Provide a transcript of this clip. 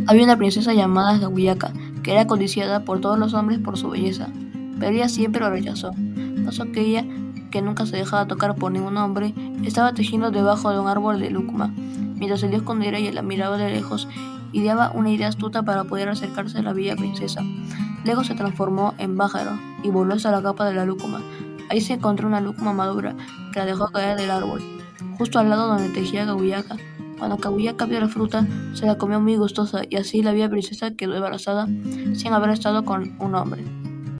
Había una princesa llamada Kaguyaka, que era codiciada por todos los hombres por su belleza, pero ella siempre lo rechazó. Pasó que ella, que nunca se dejaba tocar por ningún hombre, estaba tejiendo debajo de un árbol de lúcuma. Mientras el dios escondiera y la miraba de lejos, ideaba una idea astuta para poder acercarse a la bella princesa. Luego se transformó en pájaro y voló hasta la capa de la lúcuma. Ahí se encontró una lúcuma madura, que la dejó caer del árbol, justo al lado donde tejía Kaguyaka. Cuando Kaguyaka vio la fruta, se la comió muy gustosa y así la bella princesa quedó embarazada sin haber estado con un hombre.